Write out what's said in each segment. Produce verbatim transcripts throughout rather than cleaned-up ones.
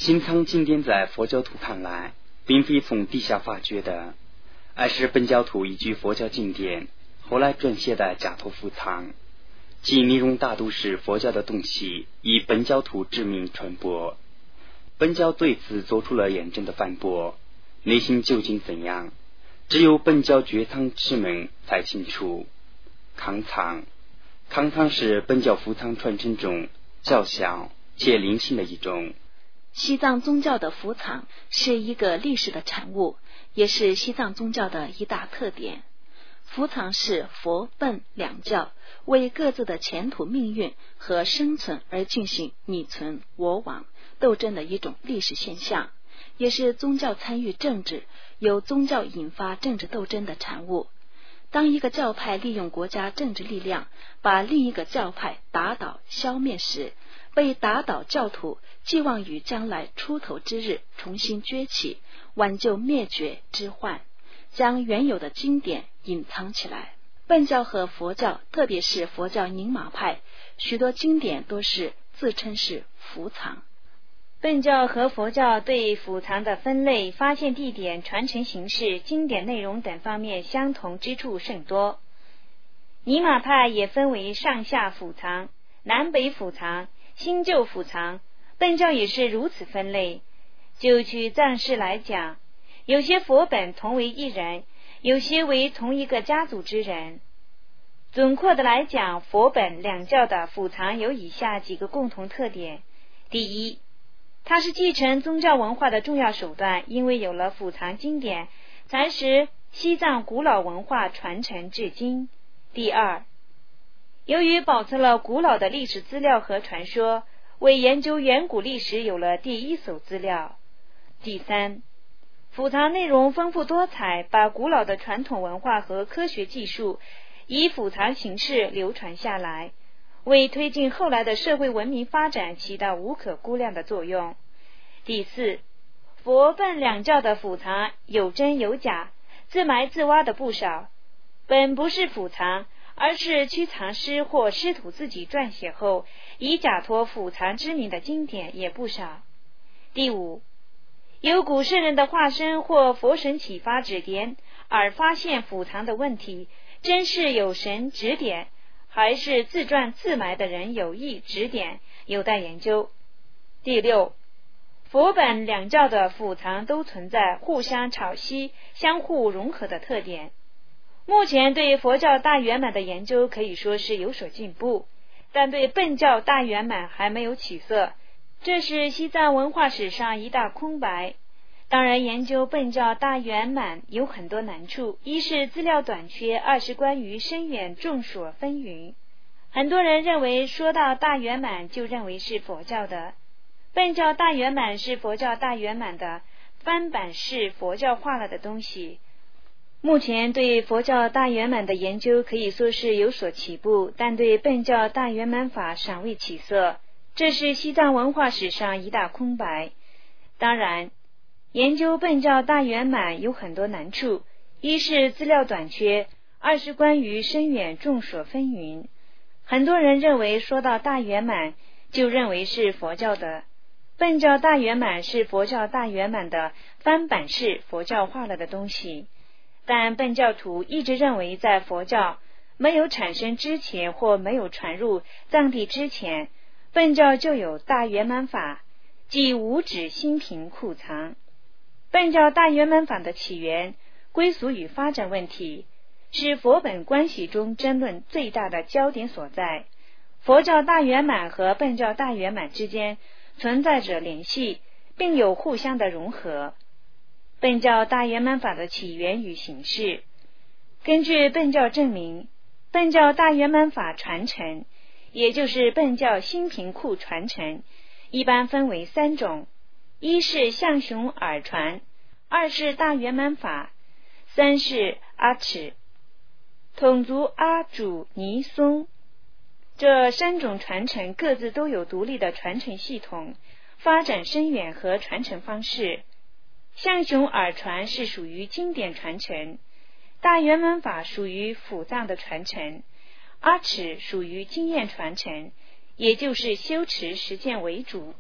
新藏经典在佛教徒看来并非从地下发掘的，而是本教徒依据佛教经典后来撰写的假托福藏，其内容大都是佛教的东西，以本教徒之名传播。本教对此做出了严正的反驳，内心究竟怎样，只有本教觉藏之门才清楚。康藏，康藏是本教福藏传承中较小且灵性的一种。 西藏宗教的福藏是一个历史的产物，也是西藏宗教的一大特点。福藏是佛本两教为各自的前途命运和生存而进行你存我亡斗争的一种历史现象，也是宗教参与政治由宗教引发政治斗争的产物。当一个教派利用国家政治力量把另一个教派打倒消灭时，被打倒教徒寄望于将来出头之日重新崛起，挽救灭绝之患，将原有的经典隐藏起来。本教和佛教，特别是佛教宁玛派，许多经典都是自称是福藏。 本教和佛教对福藏的分类、发现地点、传承形式、经典内容等方面相同之处甚多。宁玛派也分为上下福藏、南北福藏、新旧福藏，本教也是如此分类。就取藏式来讲，有些佛本同为一人，有些为同一个家族之人。总括的来讲，佛本两教的福藏有以下几个共同特点。第一，它是继承宗教文化的重要手段，因为有了福藏经典，才使西藏古老文化传承至今。第二，由于保存了古老的历史资料和传说，为研究远古历史有了第一手资料。第三，福藏内容丰富多彩，把古老的传统文化和科学技术以福藏形式流传下来，为推进后来的社会文明发展起到无可估量的作用。第四，佛本两教的福藏有真有假，自埋自挖的不少，本不是福藏，而是屈藏师或师徒自己撰写后以假托福藏之名的经典也不少。第五，有古圣人的化身或佛神启发指点而发现福藏的问题，真是有神指点，还是自传自埋的人有意指点，有待研究。第六，佛本两教的福藏都存在互相抄袭、相互融合的特点。目前对佛教大圆满的研究可以说是有所进步，但对本教大圆满还没有起色，这是西藏文化史上一大空白。当然，研究本教大圆满有很多难处，一是资料短缺，二是关于深远众说纷纭。很多人认为说到大圆满就认为是佛教的，本教大圆满是佛教大圆满的翻版式佛教化了的东西。目前对佛教大圆满的研究可以说是有所起步，但对本教大圆满法尚未起色，这是西藏文化史上一大空白。当然，研究本教大圆满有很多难处，一是资料短缺，二是关于深远众说纷纭。很多人认为说到大圆满就认为是佛教的，本教大圆满是佛教大圆满的翻版式佛教化了的东西。但本教徒一直认为，在佛教没有产生之前或没有传入藏地之前，本教就有大圆满法，即无止心平库藏。本教大圆满法的起源、归属与发展问题，是佛本关系中争论最大的焦点所在。佛教大圆满和本教大圆满之间存在着联系，并有互相的融合。本教大圆满法的起源与形式，根据本教证明，本教大圆满法传承，也就是本教心平库传承，一般分为三种：一是象雄耳传，二是大圆满法，三是阿尺、统族阿主尼松。这三种传承各自都有独立的传承系统、发展深远和传承方式。象雄耳传是属于经典传承，大圆满法属于辅藏的传承，阿尺属于经验传承，也就是修持实践为主。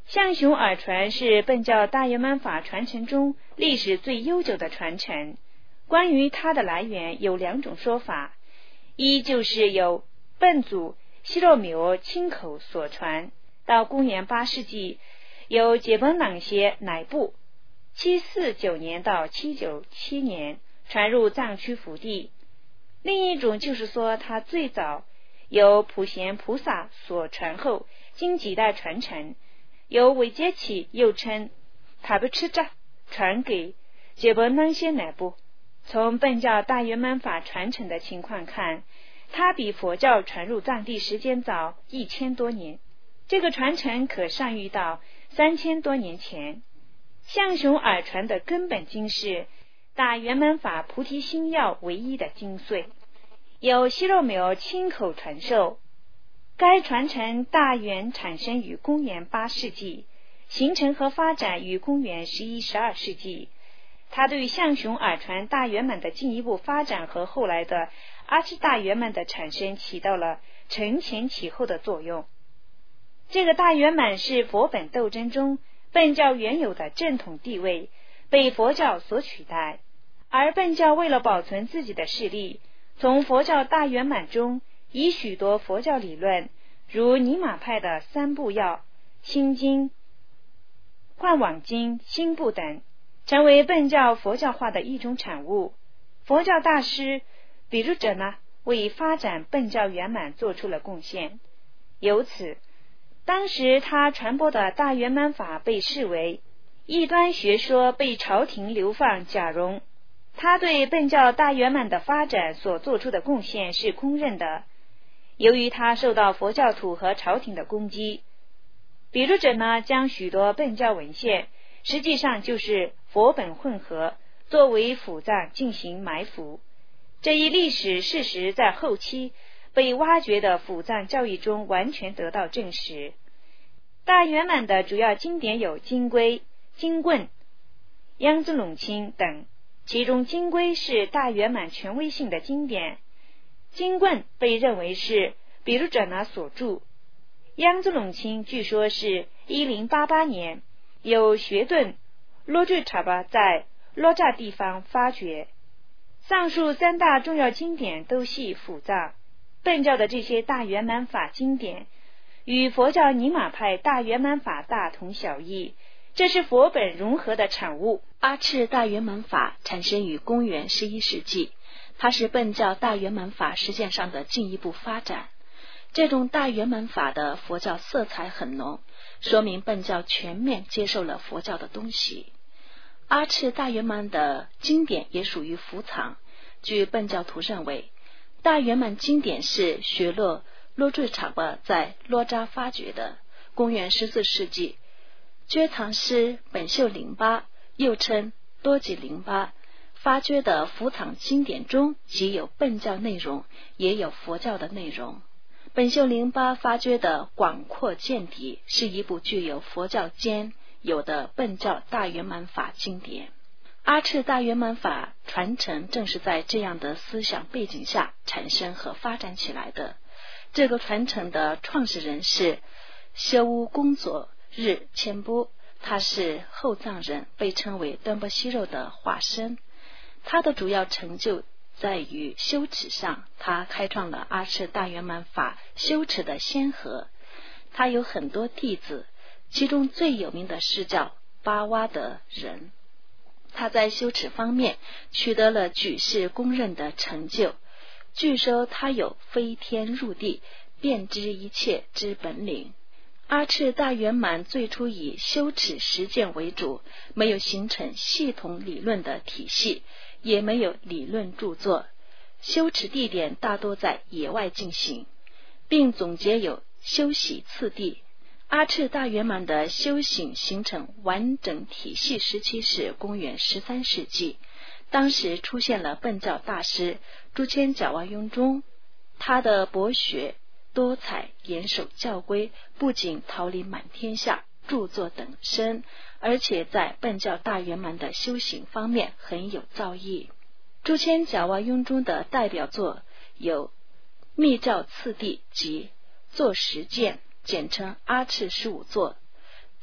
象雄耳传是苯教大圆满法传承中历史最悠久的传承。关于它的来源有两种说法，一就是由苯祖西若缪亲口所传，到公元八世纪由解本朗些乃部七四九年到七九七年传入藏区福地。另一种就是说它最早由普贤菩萨所传后，经几代传承，由韦杰起又称塔布吃扎传给解本朗些乃部。从苯教大圆满法传承的情况看，它比佛教传入藏地时间早一千多年，这个传承可上谕到三千多年前。象雄耳传的根本经是大圆满法菩提心要唯一的精髓，由西若缪亲口传授。该传承大圆产生于公元八世纪，形成和发展于公元十一、十二世纪。它对象雄耳传大圆满的进一步发展和后来的阿赤大圆满的产生起到了承前启后的作用。这个大圆满是佛本斗争中苯教原有的正统地位被佛教所取代，而苯教为了保存自己的势力，从佛教大圆满中以许多佛教理论，如尼玛派的三部要、心经、幻网经、心部等，成为苯教佛教化的一种产物。佛教大师比如者呢，为发展苯教圆满做出了贡献。由此，当时他传播的大圆满法被视为异端学说，被朝廷流放假容。他对苯教大圆满的发展所做出的贡献是公认的。由于他受到佛教徒和朝廷的攻击，比如者呢，将许多苯教文献实际上就是佛本混合，作为辅藏进行埋伏。这一历史事实在后期被挖掘的辅藏教义中完全得到证实。大圆满的主要经典有金龟、金棍、央子拢钦等，其中金龟是大圆满权威性的经典，金棍被认为是比如者那所著，央子拢钦据说是一零八八年有学顿罗智查巴在罗扎地方发掘。上述三大重要经典都系辅藏。苯教的这些大圆满法经典与佛教尼玛派大圆满法大同小异，这是佛本融合的产物。 阿赤大圆满法产生于公元十一世纪，它是苯教大圆满法实践上的进一步发展。这种大圆满法的佛教色彩很浓，说明苯教全面接受了佛教的东西。阿赤大圆满的经典也属于伏藏。据苯教徒认为，大圆满经典是学洛罗智查巴在罗扎发掘的。公元十四世纪，觉藏师本秀林巴，又称多吉林巴，发掘的伏藏经典中既有苯教内容，也有佛教的内容。本秀林巴发掘的广阔见底是一部具有佛教兼有的苯教大圆满法经典。阿赤大圆满法传承正是在这样的思想背景下产生和发展起来的。这个传承的创始人是修乌工作日谦波，他是后藏人，被称为敦波西肉的化身。他的主要成就在于修持上，他开创了阿赤大圆满法修持的先河。他有很多弟子，其中最有名的是叫巴哇的人。他在修持方面取得了举世公认的成就，据说他有飞天入地、遍知一切之本领。阿赤大圆满最初以修持实践为主，没有形成系统理论的体系，也没有理论著作，修持地点大多在野外进行，并总结有修习次第。阿赤大圆满的修行形成完整体系时期是公元十三世纪，当时出现了苯教大师朱谦角哇雍中，他的博学多彩，严守教规，不仅桃李满天下，著作等身，而且在苯教大圆满的修行方面很有造诣。朱谦角哇雍中的代表作有密照次第及作实践，简称阿赤十五作。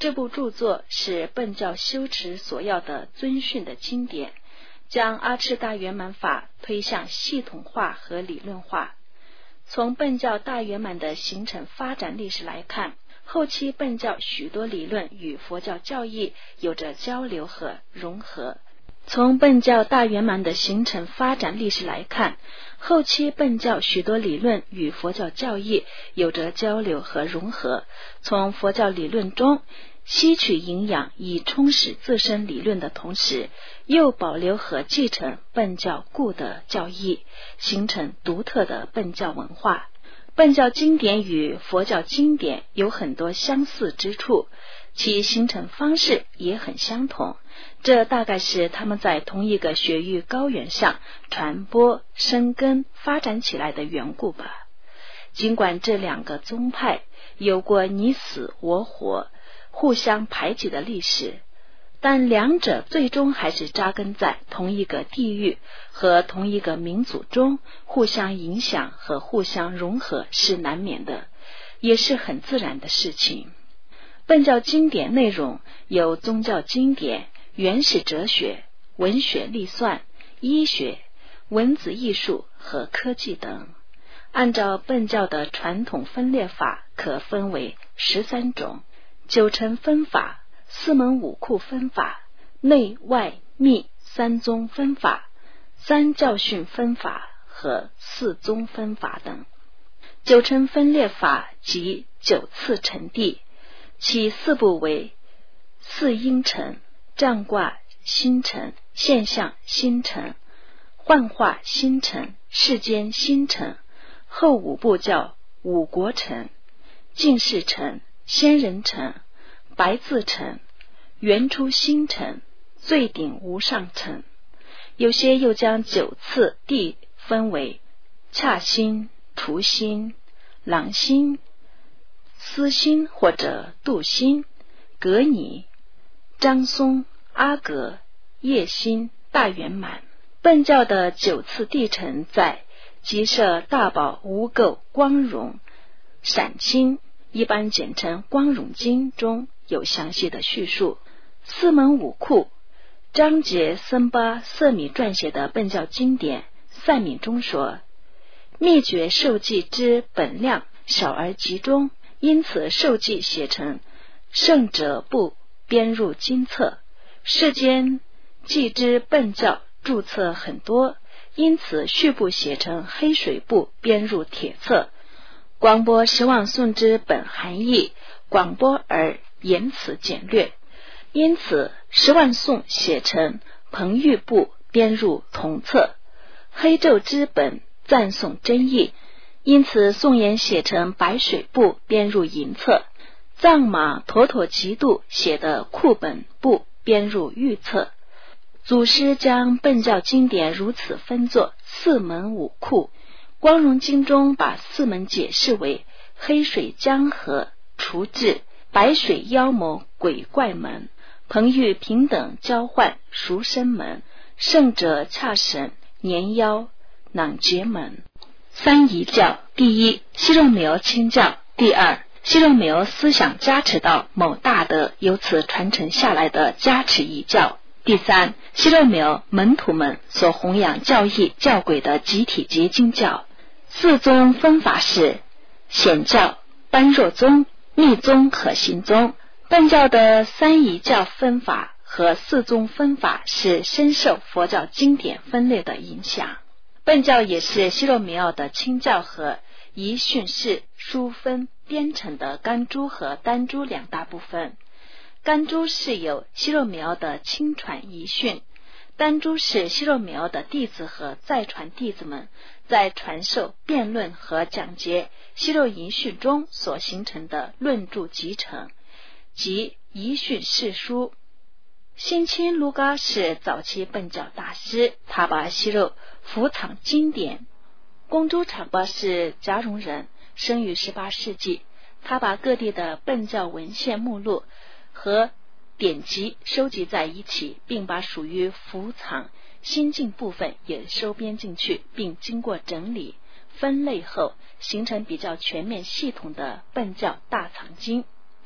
这部著作是苯教修持所要的遵训的经典，将阿赤大圆满法推向系统化和理论化。从苯教大圆满的形成发展历史来看，后期苯教许多理论与佛教教义有着交流和融合。从苯教大圆满的形成发展历史来看，后期苯教许多理论与佛教教义有着交流和融合，从佛教理论中吸取营养，以充实自身理论的同时，又保留和继承苯教固的教义，形成独特的苯教文化。苯教经典与佛教经典有很多相似之处，其形成方式也很相同，这大概是他们在同一个学域高原上传播、生根、发展起来的缘故吧。尽管这两个宗派有过你死我活、互相排挤的历史，但两者最终还是扎根在同一个地域和同一个民族中，互相影响和互相融合是难免的，也是很自然的事情。苯教经典内容有宗教经典、原始哲学、文学历算、医学、文字艺术和科技等。按照苯教的传统分裂法，可分为十三种：九成分法、四门五库分法、内外密三宗分法、三教训分法和四宗分法等。九成分裂法即九次成地，其四部为四因成、占卦心成、现象心成、幻化心成、世间心成。后五部叫五国成、净世成、仙人成、白字成、原初心成、最顶无上成。有些又将九次地分为恰心、除心、狼心、思心或者度心、格拟、张松、阿格、叶心、大圆满。苯教的九次地成在即摄大宝无垢光荣闪经，一般简称光荣经中有详细的叙述。四门五库，张杰僧巴色米撰写的苯教经典赛米中说，秘诀受记之本量小而集中，因此受记写成圣者部编入经册。世间记之苯教注册很多，因此序部写成黑水部编入铁册。广播十万颂之本含义广播而言辞简略，因此十万颂写成彭玉部编入铜册。黑咒之本赞颂真义，因此颂言写成白水部编入银册。藏马妥妥吉度写的库本部编入玉册。祖师将苯教经典如此分作四门五库，光荣经中把四门解释为黑水江河除智、白水妖魔鬼怪门、彭玉平等交换赎身门、圣者恰神年妖囊结门。三仪教：第一，西肉苗清教；第二，西肉苗思想加持到某大德，由此传承下来的加持仪教；第三，西肉苗门徒们所弘扬教义教轨的集体结晶教。四宗分法是显教、般若宗、密宗和心宗。苯教的三仪教分法和四宗分法是深受佛教经典分裂的影响。苯教也是西肉苗的清教和仪训释书分编成的甘珠和丹珠两大部分。甘珠是由西肉苗的亲传遗训，丹珠是西肉苗的弟子和再传弟子们在传授、辩论和讲解西肉遗训中所形成的论著集成，即遗训释书。新清卢嘎是早期苯教大师，他把西肉伏藏经典。公珠长巴是夹绒人，生于十八世纪，他把各地的苯教文献目录和典籍收集在一起，并把属于伏藏新进部分也收编进去，并经过整理分类后形成比较全面系统的苯教大藏经，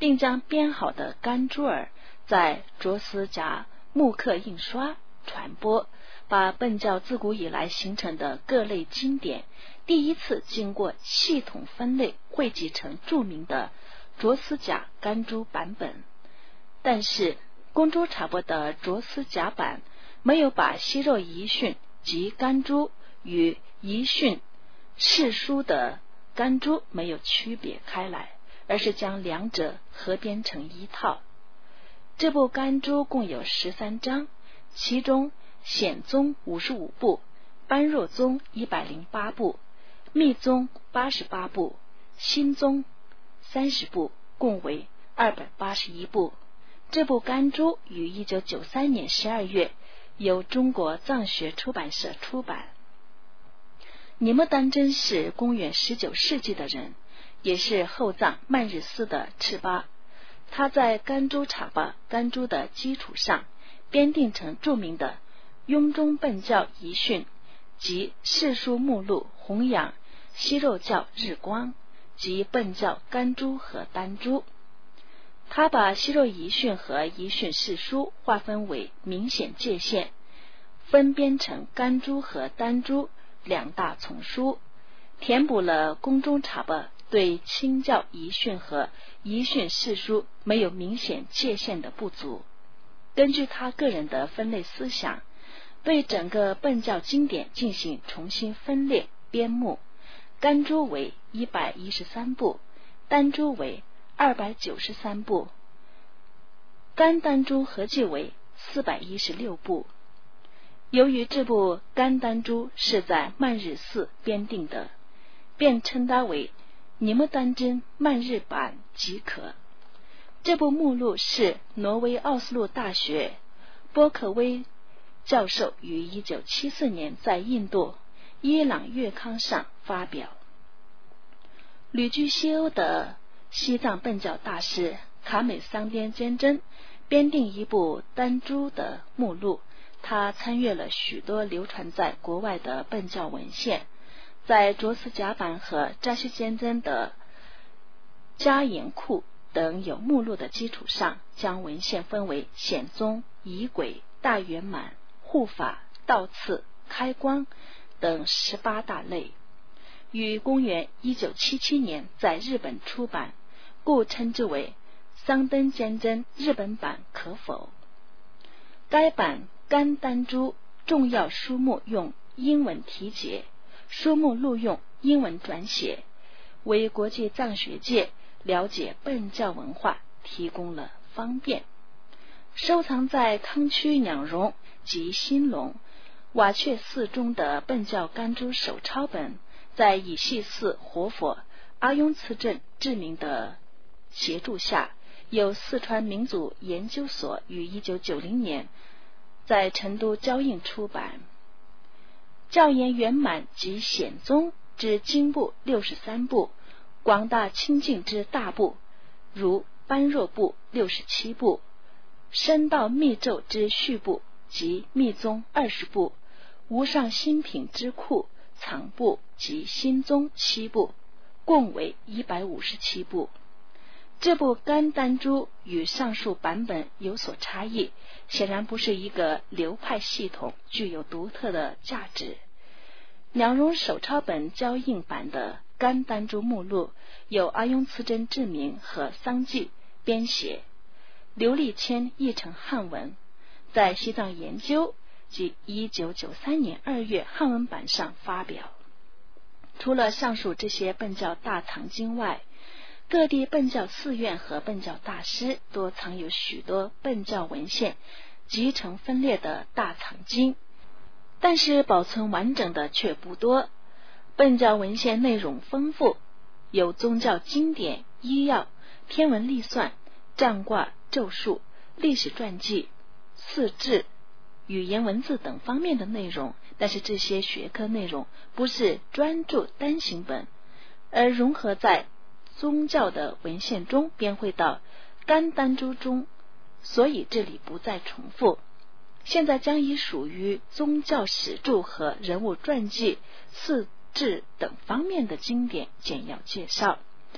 并将编好的甘珠尔在卓斯夹木刻印刷传播，把苯教自古以来形成的各类经典第一次经过系统分类汇集成著名的卓斯夹甘珠版本。但是公诸茶钵的卓斯夹版没有把西肉遗训及甘珠与遗训世书的甘珠没有区别开来，而是将两者合编成一套。这部甘珠共有十三章，其中显宗五十五部，般若宗一百零八部，密宗八十八部，心宗三十部，共为二百八十一部。这部甘珠于一九九三年十二月由中国藏学出版社出版。尼木丹真是公元十九世纪的人，也是后藏曼日斯的赤巴。他在甘珠茶钵甘珠的基础上编订成著名的雍中苯教遗训及世书目录，弘扬西肉教日光及苯教甘珠和丹珠。他把西肉遗训和遗训世书划分为明显界限，分编成甘珠和丹珠两大丛书，填补了宫中茶钵对清教遗训和遗训世书没有明显界限的不足。根据他个人的分类思想，对整个苯教经典进行重新分裂编目，甘珠为一百一十三部，丹珠为二百九十三部，甘丹珠合计为四百一十六部。由于这部甘丹珠是在曼日寺编订的，便称它为尼木丹真曼日版即可。这部目录是挪威奥斯陆大学波克威教授于一九七四年在印度伊朗月刊上发表。旅居西欧的西藏苯教大师卡美桑边坚真编订一部丹珠的目录，他参阅了许多流传在国外的苯教文献，在卓斯甲版和扎西坚真的加言库等有目录的基础上，将文献分为显宗、仪轨、大圆满、护法、道次、开光等十八大类，于公元一九七七年在日本出版，故称之为桑登坚真日本版可否。该版甘丹珠重要书目用英文题解，书目录用英文转写，为国际藏学界了解苯教文化提供了方便。收藏在康区两荣及兴隆瓦阙寺中的苯教甘珠手抄本，在以系寺活佛阿雍慈正志明的协助下，由四川民族研究所于一九九零年在成都交印出版。教研圆满及显宗之经部六十三部，广大清净之大部如般若部六十七部，深道密咒之序部及密宗二十部，无上心品之库藏部及心宗七部，共为一百五十七部。这部甘丹珠与上述版本有所差异，显然不是一个流派系统，具有独特的价值。两荣手抄本交印版的甘丹珠目录由阿雍慈真志明和桑季编写，刘立谦译成汉文，在西藏研究及一九九三年二月汉文版上发表。除了上述这些苯教大藏经外，各地苯教寺院和苯教大师多藏有许多苯教文献集成分裂的大藏经，但是保存完整的却不多。苯教文献内容丰富，有宗教经典、医药、天文历算、占卦、咒术、历史传记、四志、语言文字等方面的内容，但是这些学科内容不是专著单行本，而融合在宗教的文献中编汇到甘丹珠中，所以这里不再重复。现在将以属于宗教史著和人物传记、四志等方面的经典简要介绍。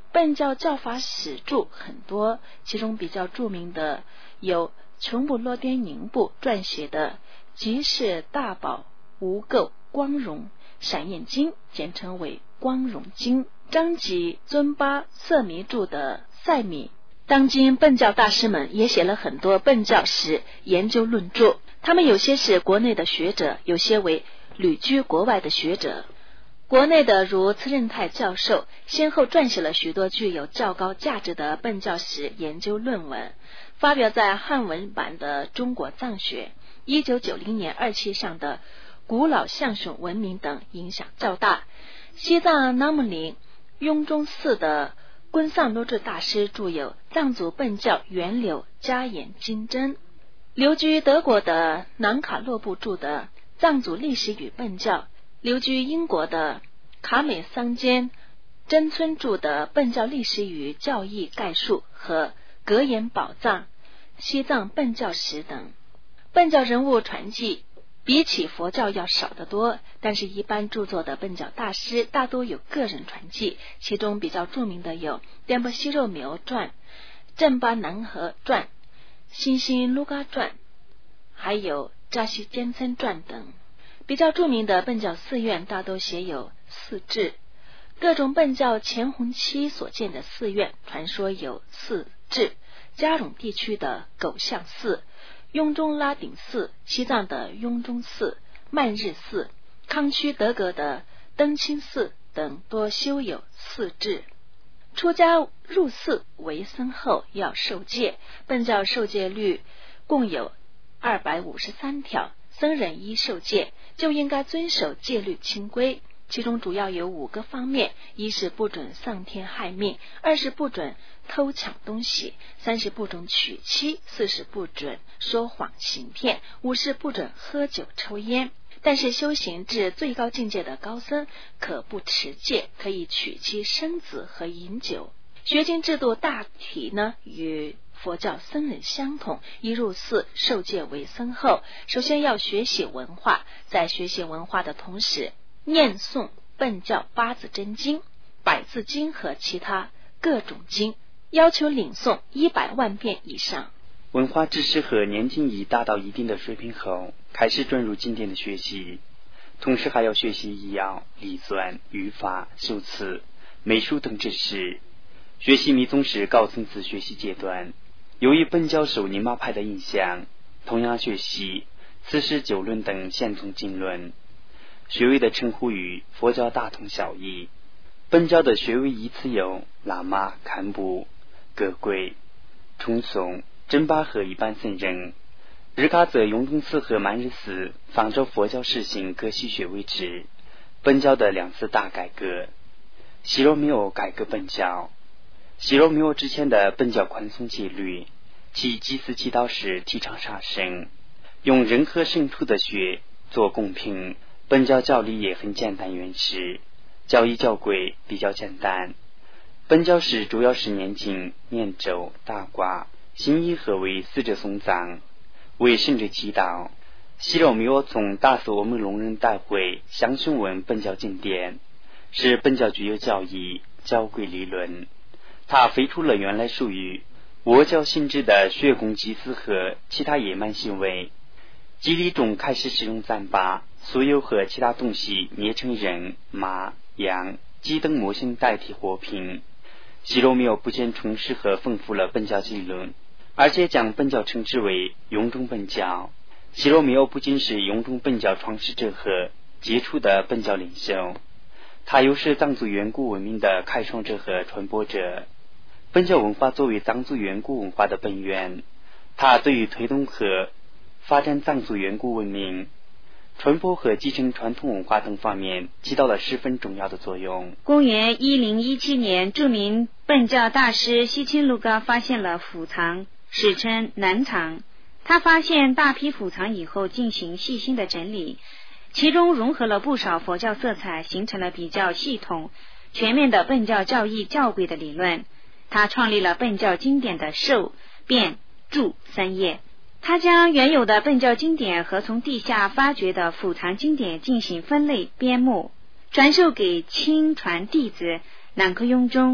苯教教法史著很多，其中比较著名的有琼布洛颠宁布撰写的《即是大宝无垢光荣闪焰经》，简称为光荣经；张吉尊巴色弥著的《赛米》。当今苯教大师们也写了很多苯教史研究论著，他们有些是国内的学者，有些为旅居国外的学者。国内的如慈任泰教授，先后撰写了许多具有较高价值的苯教史研究论文，发表在汉文版的《中国藏学》一九九零年二期上的《古老相省文明》等影响较大。西藏南木林雍中寺的昆桑罗智大师著有《藏族苯教源流加演经真》，留居德国的南卡洛布著的《藏族历史与苯教》，留居英国的卡美桑坚真村著的《苯教历史与教义概述》和格言宝藏西藏苯教史等。苯教人物传记比起佛教要少得多，但是一般著作的苯教大师大多有个人传记，其中比较著名的有颠波西肉苗传、正巴南河传、新兴卢嘎传，还有扎西坚森传等。比较著名的苯教寺院大都写有寺志，各种苯教前弘期所建的寺院传说有寺志，嘉绒地区的狗相寺、雍中拉顶寺、西藏的雍中寺、曼日寺、康区德格的登清寺等多修有寺志。出家入寺为僧后要受戒，苯教受戒律共有二百五十三条，僧人依受戒就应该遵守戒律清规，其中主要有五个方面：一是不准丧天害命，二是不准偷抢东西，三是不准娶妻，四是不准说谎行骗，五是不准喝酒抽烟。但是修行至最高境界的高僧可不持戒，可以娶妻生子和饮酒。学经制度大体呢与佛教僧人相同，一入寺受戒为僧后，首先要学习文化，在学习文化的同时念诵苯教八字真经、百字经和其他各种经，要求领诵一百万遍以上。 文化知识和年纪已达到一定的水平后，开始转入经典的学习，同时还要学习医药、理算、语法、修辞、美术等知识。学习密宗是高层次学习阶段，由于苯教受尼玛派的影响，同样学习四十九论等宪宗经论，学位的称呼与佛教大同小异。苯教的学位依次有喇嘛、堪布、格贵、崇颂、真巴和一般僧人。日喀则雍中寺和曼日寺仿照佛教实行各系学位制。苯教的两次大改革，西罗没有改革苯教。西罗没有之前的苯教宽松戒律，其祭祀祈祷时提倡杀生，用人和牲畜的血做供品。苯教教理也很简单原始，教义教规比较简单。苯教史主要是念经、念咒、大卦、心意和为死者送葬，为圣者祈祷。西罗没有从大寺我们龙人大会详询问苯教经典，使苯教具有教义、教规理论。他废除了原来属于我教性质的血供祭祀和其他野蛮行为，祭礼中开始使用糌粑、酥油和其他东西捏成人、马、羊、鸡等模型代替活品。西罗没有不见充实和丰富了苯教理论，而且将苯教称之为雍中苯教。西罗没有不仅是雍中苯教创始者和杰出的苯教领袖，他又是藏族远古文明的开创者和传播者。苯教文化作为藏族远古文化的本源，它对于推动和发展藏族远古文明、传播和继承传统文化等方面起到了十分重要的作用。 公元一零一七年，著名苯教大师西钦卢嘎发现了府藏，史称南藏。他发现大批府藏以后，进行细心的整理，其中融合了不少佛教色彩，形成了比较系统、全面的苯教教义教规的理论。他创立了苯教经典的授、辩、注三页。他将原有的苯教经典和从地下发掘的府藏经典进行分类编目，传授给亲传弟子南柯雍中，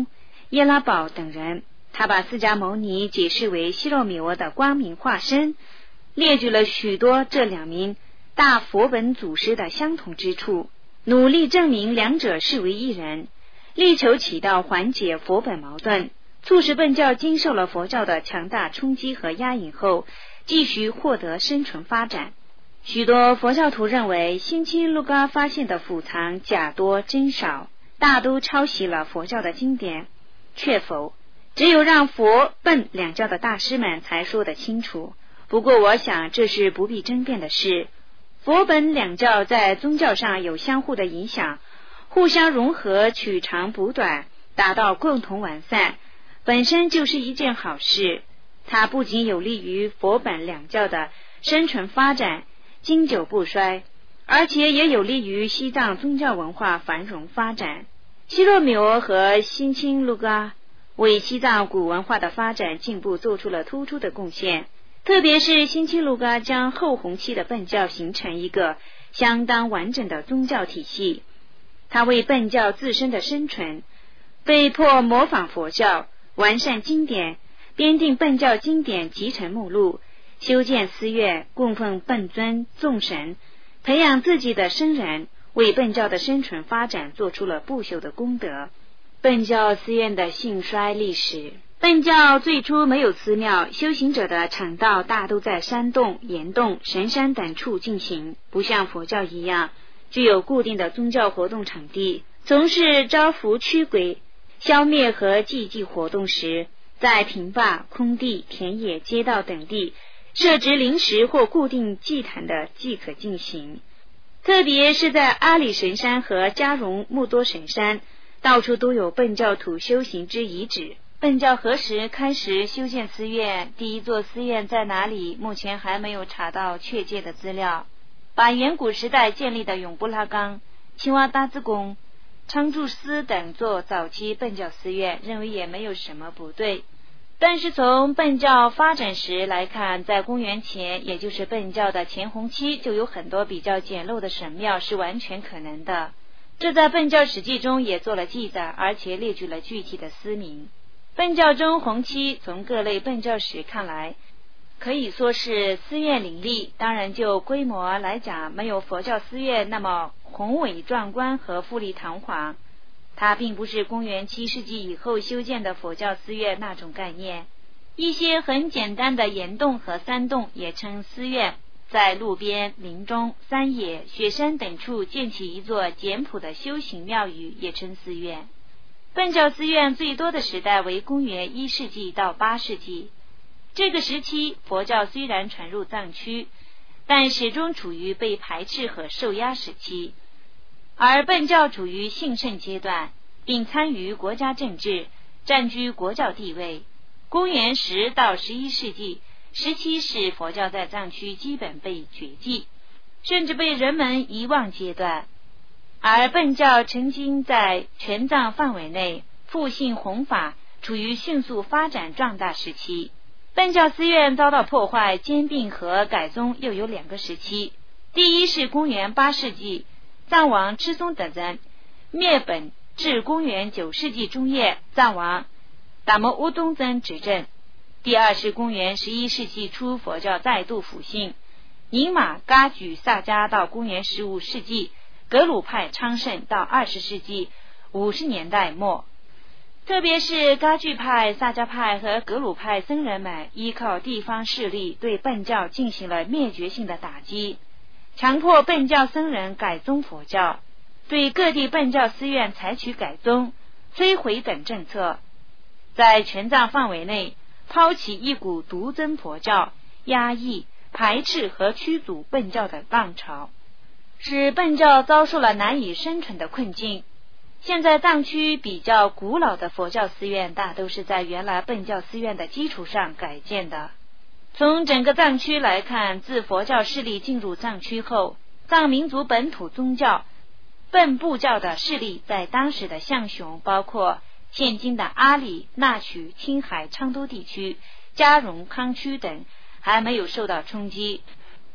耶拉宝等人。他把释迦牟尼解释为希罗米俄的光明化身，列举了许多这两名大佛本祖师的相同之处，努力证明两者是为一人，力求起到缓解佛本矛盾，促使苯教经受了佛教的强大冲击和压抑后，继续获得生存发展。许多佛教徒认为新清卢嘎发现的府藏假多真少，大都抄袭了佛教的经典，却否，只有让佛苯两教的大师们才说得清楚。不过我想这是不必争辩的事，佛苯两教在宗教上有相互的影响，互相融合，取长补短，达到共同完善，本身就是一件好事。它不仅有利于佛苯两教的生存发展，经久不衰，而且也有利于西藏宗教文化繁荣发展。希罗米俄和新清卢嘎为西藏古文化的发展进步做出了突出的贡献，特别是新清卢嘎将后弘期的苯教形成一个相当完整的宗教体系。他为苯教自身的生存被迫模仿佛教，完善经典，编定苯教经典集成目录，修建寺院，供奉苯尊众神，培养自己的僧人，为苯教的生存发展做出了不朽的功德。苯教寺院的兴衰历史。苯教最初没有寺庙，修行者的禅道大都在山洞、岩洞、神山等处进行，不像佛教一样具有固定的宗教活动场地。从事招福驱鬼、消灭和祭祭活动时，在平坝、空地、田野、街道等地设置临时或固定祭坛的即可进行。特别是在阿里神山和加绒木多神山，到处都有苯教徒修行之遗址。苯教何时开始修建寺院，第一座寺院在哪里，目前还没有查到确切的资料。把远古时代建立的永布拉冈、青蛙大自宫、昌住寺等做早期苯教寺院，认为也没有什么不对。但是从苯教发展史来看，在公元前，也就是苯教的前弘期，就有很多比较简陋的神庙是完全可能的。这在苯教史记中也做了记载，而且列举了具体的寺名。苯教中弘期，从各类苯教史看来，可以说是寺院林立，当然就规模来讲，没有佛教寺院那么宏伟壮观和富丽堂皇。它并不是公元七世纪以后修建的佛教寺院那种概念。一些很简单的岩洞和山洞也称寺院，在路边、林中、山野、雪山等处建起一座简朴的修行庙宇，也称寺院。苯教寺院最多的时代为公元一世纪到八世纪，这个时期佛教虽然传入藏区，但始终处于被排斥和受压时期，而苯教处于兴盛阶段，并参与国家政治，占据国教地位。公元十到十一世纪时期是佛教在藏区基本被绝迹，甚至被人们遗忘阶段。而苯教曾经在全藏范围内复兴弘法，处于迅速发展壮大时期。苯教寺院遭到破坏、兼并和改宗又有两个时期。第一是公元八世纪，藏王赤松等人灭本，至公元九世纪中叶，藏王达摩乌东增执政。第二是公元十一世纪初，佛教再度复兴，宁玛噶举萨迦到公元十五世纪，格鲁派昌盛到二十世纪五十年代末。特别是噶举派、萨迦派和格鲁派僧人们依靠地方势力对苯教进行了灭绝性的打击，强迫苯教僧人改宗佛教，对各地苯教寺院采取改宗、摧毁等政策，在全藏范围内抛起一股独尊佛教、压抑、排斥和驱逐苯教的浪潮，使苯教遭受了难以生存的困境。现在藏区比较古老的佛教寺院大都是在原来苯教寺院的基础上改建的。从整个藏区来看，自佛教势力进入藏区后，藏民族本土宗教苯部教的势力在当时的象雄，包括现今的阿里、那曲、青海、昌都地区、加绒、康区等，还没有受到冲击。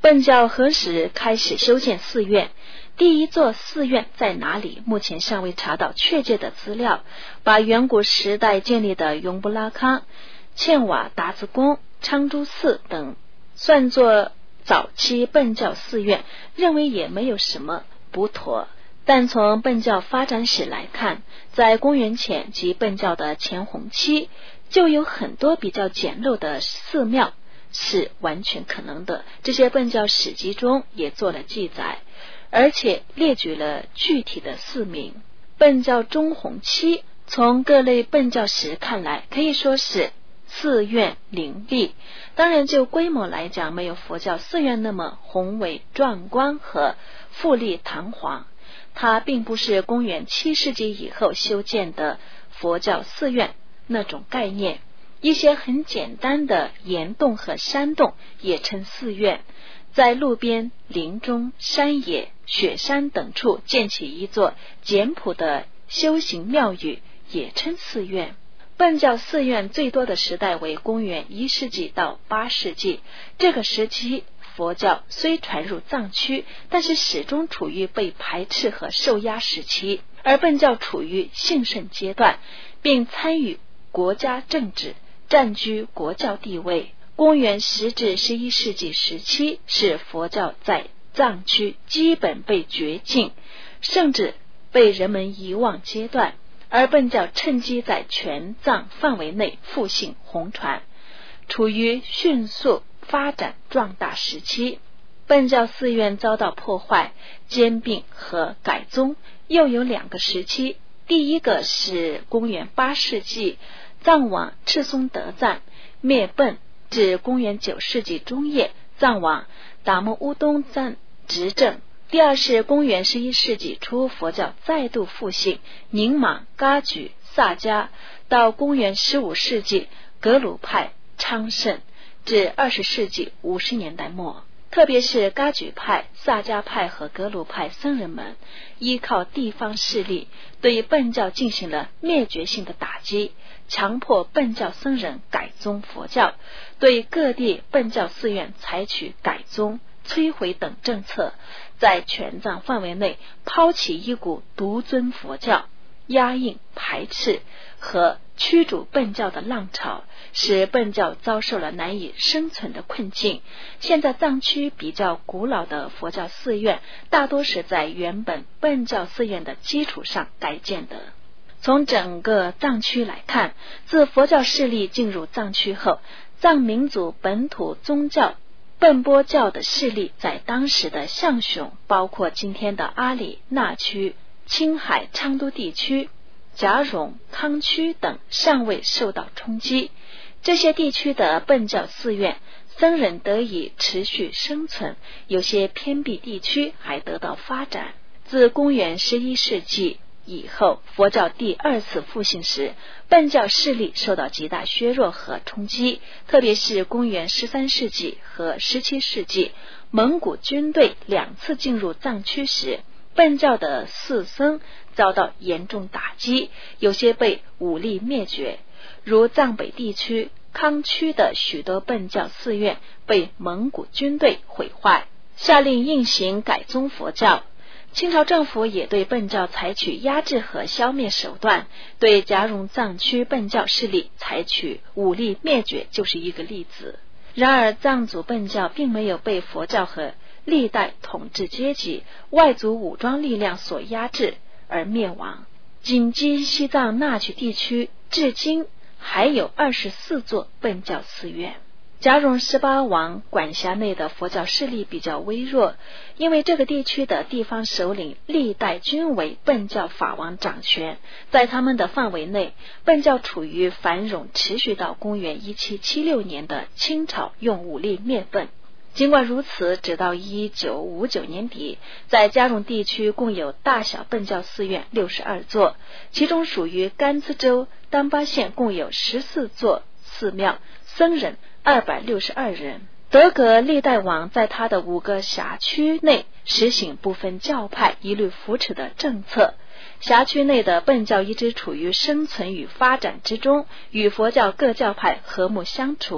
苯教何时开始修建寺院？第一座寺院在哪里？目前尚未查到确切的资料。把远古时代建立的永布拉康、茜瓦达兹宫、昌珠寺等算作早期苯教寺院，认为也没有什么不妥。但从苯教发展史来看，在公元前及苯教的前弘期，就有很多比较简陋的寺庙是完全可能的。这些苯教史籍中也做了记载，而且列举了具体的寺名。苯教中弘期，从各类苯教史看来，可以说是寺院林立，当然就规模来讲，没有佛教寺院那么宏伟壮观和富丽堂皇。它并不是公元七世纪以后修建的佛教寺院那种概念，一些很简单的岩洞和山洞也称寺院，在路边、林中、山野、雪山等处建起一座简朴的修行庙宇也称寺院。苯教寺院最多的时代为公元一世纪到八世纪，这个时期佛教虽传入藏区，但是始终处于被排斥和受压时期，而苯教处于兴盛阶段，并参与国家政治，占据国教地位。公元十至十一世纪时期是佛教在藏区基本被绝境，甚至被人们遗忘阶段，而苯教趁机在全藏范围内复兴弘传，处于迅速发展壮大时期。苯教寺院遭到破坏、兼并和改宗又有两个时期。第一个是公元八世纪藏王赤松德赞灭苯，至公元九世纪中叶藏王达摩乌东赞执政。第二是公元十一世纪初佛教再度复兴，宁玛、噶举、萨迦，到公元十五世纪格鲁派昌盛，至二十世纪五十年代末。特别是噶举派、萨迦派和格鲁派僧人们依靠地方势力，对苯教进行了灭绝性的打击，强迫苯教僧人改宗佛教，对各地苯教寺院采取改宗、摧毁等政策，在全藏范围内抛起一股独尊佛教、压抑、排斥和驱逐苯教的浪潮，使苯教遭受了难以生存的困境。现在藏区比较古老的佛教寺院大多是在原本苯教寺院的基础上改建的。从整个藏区来看，自佛教势力进入藏区后，藏民族本土宗教苯钵教的势力在当时的象雄，包括今天的阿里、那区、青海、昌都地区、夹绒、康区等尚未受到冲击。这些地区的苯教寺院僧人得以持续生存，有些偏僻地区还得到发展。自公元十一世纪以后，佛教第二次复兴时，苯教势力受到极大削弱和冲击，特别是公元十三世纪和十七世纪，蒙古军队两次进入藏区时，苯教的寺僧遭到严重打击，有些被武力灭绝，如藏北地区康区的许多苯教寺院被蒙古军队毁坏，下令硬行改宗佛教。清朝政府也对苯教采取压制和消灭手段，对夹绒藏区苯教势力采取武力灭绝就是一个例子。然而藏族苯教并没有被佛教和历代统治阶级、外族武装力量所压制而灭亡。仅今西藏那曲地区至今还有二十四座苯教寺院。夹绒十八王管辖内的佛教势力比较微弱，因为这个地区的地方首领历代均为苯教法王掌权，在他们的范围内，苯教处于繁荣，持续到公元一七七六年的清朝用武力灭苯。尽管如此，直到一九五九年底，在夹绒地区共有大小苯教寺院六十二座，其中属于甘孜州丹巴县共有十四座寺庙，僧人二百六十二人。德格历代王在他的五个辖区内实行不分教派、一律扶持的政策，辖区内的苯教一直处于生存与发展之中，与佛教各教派和睦相处，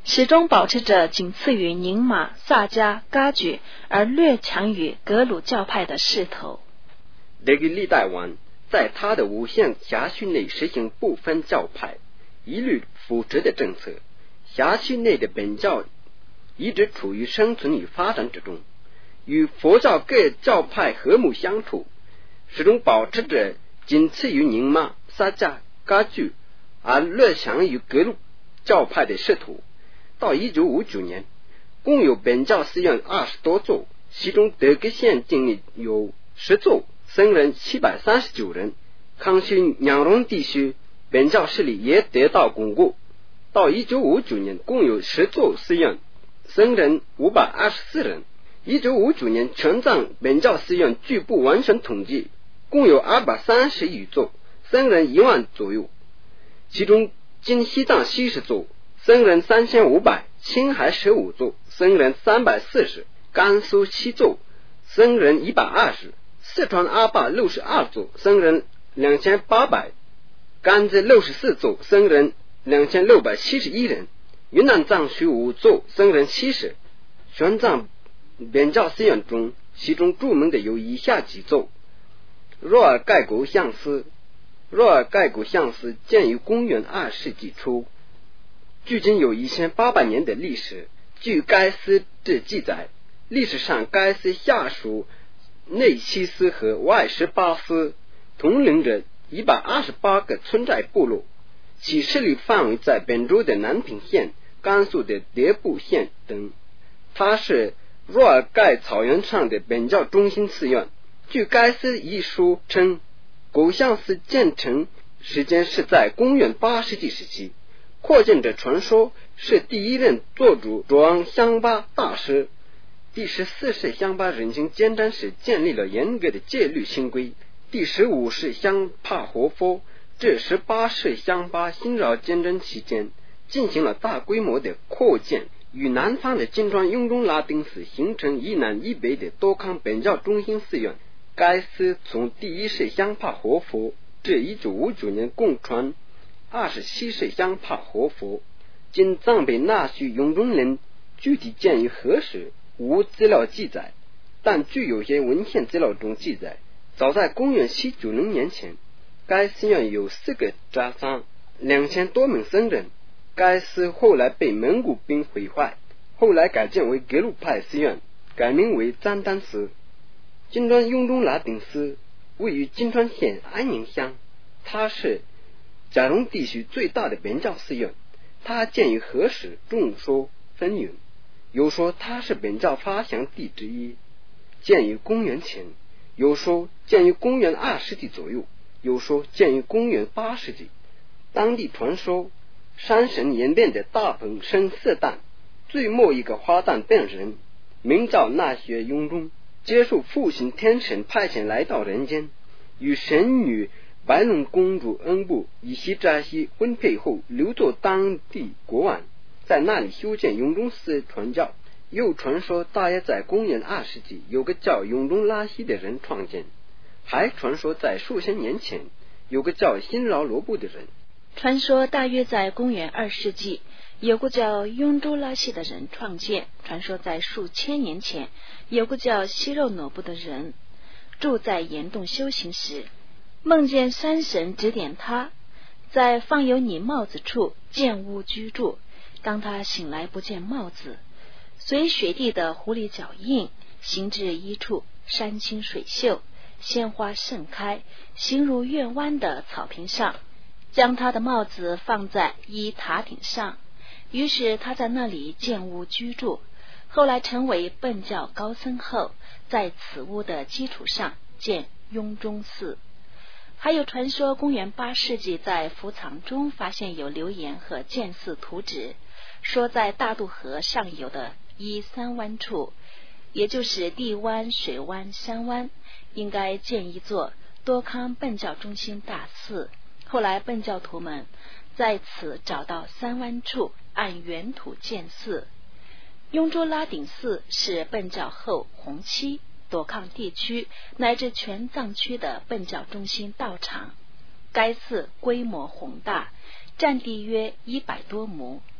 始终保持着仅次于宁玛、萨迦、噶举，而略强于格鲁教派的势头。 这个历代王在他的无限辖区内实行不分教派、一律扶持的政策，辖区内的本教一直处于生存与发展之中，与佛教各教派和睦相处，始终保持着仅次于宁玛、萨迦、噶举，而略强于格鲁教派的势头。到一九五九年，共有本教寺院二十多座，其中德格县境内有十座，僧人七百三十九人。康熙两隆地区本教势力也得到巩固。到一九五九年，共有十座寺院，僧人五百二十四人。一九五九年，全藏本教寺院据不完全统计，共有二百三十余座，僧人一万左右。其中今西藏七十座，僧人三千五百；青海十五座，僧人三百四十；甘肃七座，僧人一百二十；四川阿坝六十二座，僧人两千八百；甘孜六十四座，僧人两千六百七十一人；云南藏区五座，僧人七十。全藏本教寺院中，其中著名的有以下几座：若尔盖国相寺。若尔盖国相寺建于公元二世纪初，距今有一千八百年的历史。据该寺志记载，历史上该寺下属内七司和外十八司，统领着一百二十八个村寨部落，其势力范围在本州的南平县、甘肃的迭部县等。它是若尔盖草原上的本教中心寺院。据该寺一书称，狗相寺建成时间是在公元八世纪时期。扩建者传说是第一任做主卓香巴大师。第十四世香巴人行监瞻时建立了严格的戒律清规。第十五世香帕活佛至十八世香巴新饶监瞻期间，进行了大规模的扩建，与南方的金川雍中拉丁寺形成一南一北的多康本教中心寺院。该寺从第一世香帕活佛至一九五九年共传二十七世香帕活佛。今藏北纳须雍中人具体建于何时无资料记载，但据有些文献资料中记载，早在公元七九零年前，该寺院有四个扎桑，两千多名僧人。该寺后来被蒙古兵毁坏，后来改建为格鲁派寺院，改名为赞丹寺。金川雍中拉丁寺位于金川县安宁乡，它是甲荣地区最大的本教寺院。它建于何时众说纷纭，有说它是本教发祥地之一，建于公元前；有说建于公元二世纪左右；有说建于公元八世纪。当地传说山神演变的大鹏生四蛋，最末一个花旦变人，名叫那学雍中，接受父亲天神派遣来到人间，与神女白龙公主恩布以西扎西婚配后，留作当地国王，在那里修建雍中寺传教。又传说大约在公元二世纪，有个叫雍中拉西的人创建，还传说在数千年前有个叫辛劳罗布的人。 传说大约在公元二世纪，有个叫雍州拉西的人创建。传说在数千年前，有个叫西肉诺布的人住在岩洞修行时，梦见山神指点他，在放有你帽子处建屋居住。当他醒来不见帽子，随雪地的狐狸脚印行至一处，山清水秀，鲜花盛开，形如月弯的草坪上，将他的帽子放在一塔顶上，于是他在那里建屋居住。后来成为苯教高僧后，在此屋的基础上建雍中寺。还有传说公元八世纪在福藏中发现有流言和建寺图纸，说在大渡河上游的一三湾处，也就是地湾、水湾、山湾，应该建一座多康苯教中心大寺。后来苯教徒们在此找到三湾处，按原土建寺。雍州拉顶寺是苯教后红七多康地区乃至全藏区的苯教中心道场。该寺规模宏大，占地约一百多亩。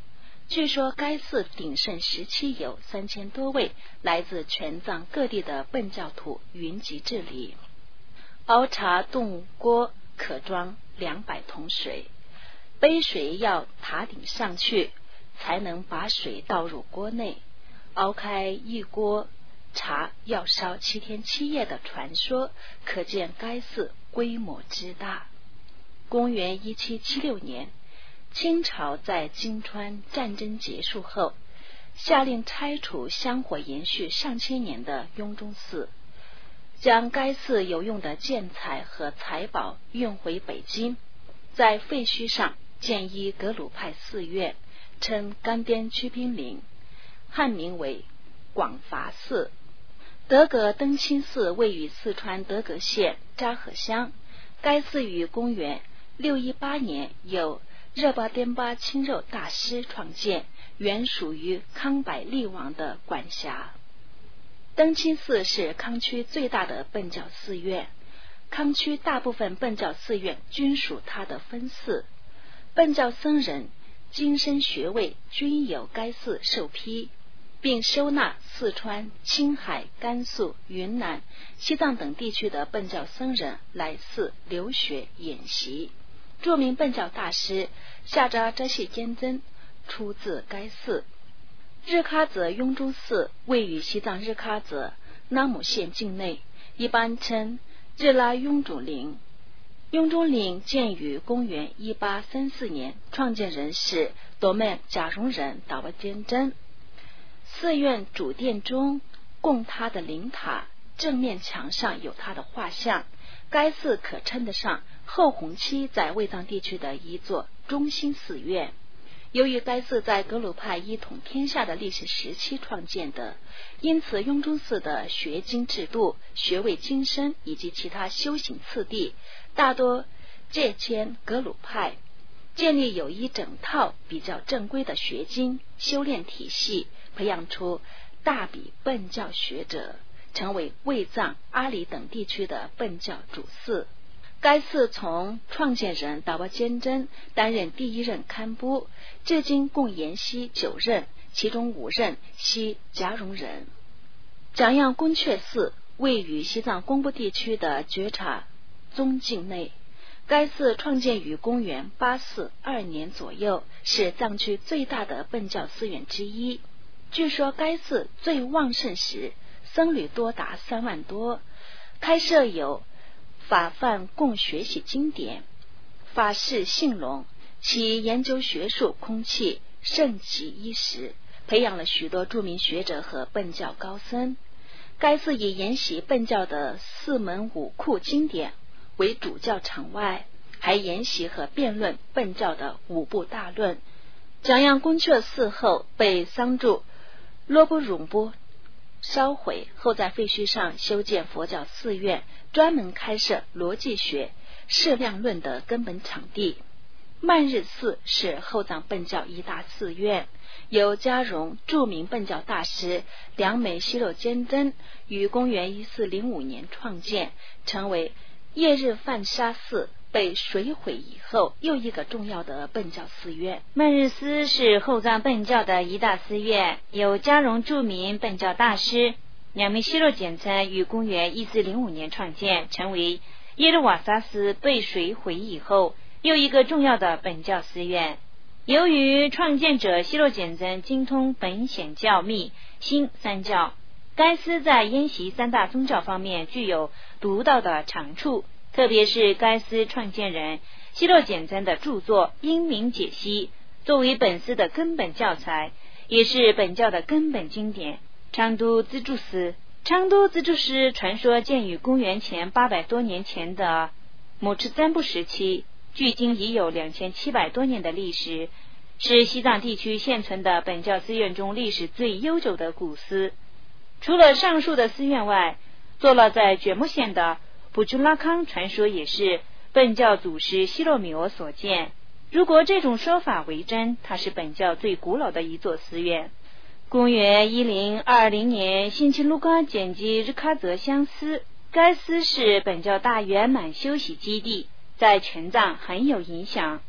据说该寺鼎盛时期有三千多位来自全藏各地的苯教徒云集这里。熬茶冻锅可装两百桶水，杯水要塔顶上去，才能把水倒入锅内。熬开一锅茶要烧七天七夜的传说，可见该寺规模之大。公元一七七六年，清朝在金川战争结束后，下令拆除香火延续上千年的雍中寺，将该寺有用的建材和财宝运回北京，在废墟上建一格鲁派寺院，称干边屈宾陵，汉名为广法寺。德格登清寺位于四川德格县扎河乡，该寺于公元六一八年由热巴颠巴亲肉大师创建，原属于康百利王的管辖。登清寺是康区最大的苯教寺院，康区大部分苯教寺院均属它的分寺，苯教僧人经生学位均由该寺受批，并收纳四川、青海、甘肃、云南、西藏等地区的苯教僧人来寺留学演习。著名苯教大师夏扎扎谢坚真出自该寺。日喀则雍中寺位于西藏日喀则拉姆县境内，一般称日拉雍中陵。雍中陵建于公元一八三四年，创建人是多曼贾荣人达瓦坚真。寺院主殿中供他的灵塔，正面墙上有他的画像。该寺可称得上后弘期在卫藏地区的一座中心寺院。由于该寺在格鲁派一统天下的历史时期创建的，因此雍中寺的学经制度、学位晋升以及其他修行次第大多借鉴格鲁派，建立有一整套比较正规的学经修炼体系，培养出大笔苯教学者，成为卫藏、阿里等地区的苯教主寺。该寺从创建人达瓦坚真担任第一任堪布，至今共沿袭九任，其中五任系夹绒人。蒋样宫阙寺位于西藏公布地区的觉察宗境内，该寺创建于公元八四二年左右，是藏区最大的苯教寺院之一。据说该寺最旺盛时僧侣多达三万多，开设有法范供学习经典，法事兴隆，其研究学术空气盛极一时，培养了许多著名学者和苯教高僧。该寺以研习苯教的四门五库经典为主教场外，还研习和辩论苯教的五部大论。蒋样宫阙寺后被桑柱罗布绒布烧毁后，在废墟上修建佛教寺院，专门开设逻辑学、释量论的根本场地。曼日寺是后藏苯教一大寺院，由加绒著名苯教大师梁美西肉坚真于公元一四零五年创建，成为叶日范沙寺被水毁以后又一个重要的苯教寺院。 曼日寺是后藏苯教的一大寺院，由加绒著名苯教大师两名西若简称于公元一四零五年创建，成为耶日瓦萨寺被水毁以后又一个重要的苯教寺院。由于创建者西若简真精通本显教密心三教，该寺在研习三大宗教方面具有独到的长处，特别是该寺创建人西若简真的著作《英明解析》，作为本寺的根本教材，也是本教的根本经典。昌都自助寺，昌都自助寺传说建于公元前八百多年前的摩赤赞布时期，距今已有两千七百多年的历史，是西藏地区现存的本教寺院中历史最悠久的古寺。除了上述的寺院外，坐落在觉木县的卜珠拉康传说也是苯教祖师西洛米欧所建。如果这种说法为真，它是本教最古老的一座寺院。公元一零二零年，新奇卢嘎简辑日喀则乡司，该司是本教大圆满修习基地，在全藏很有影响。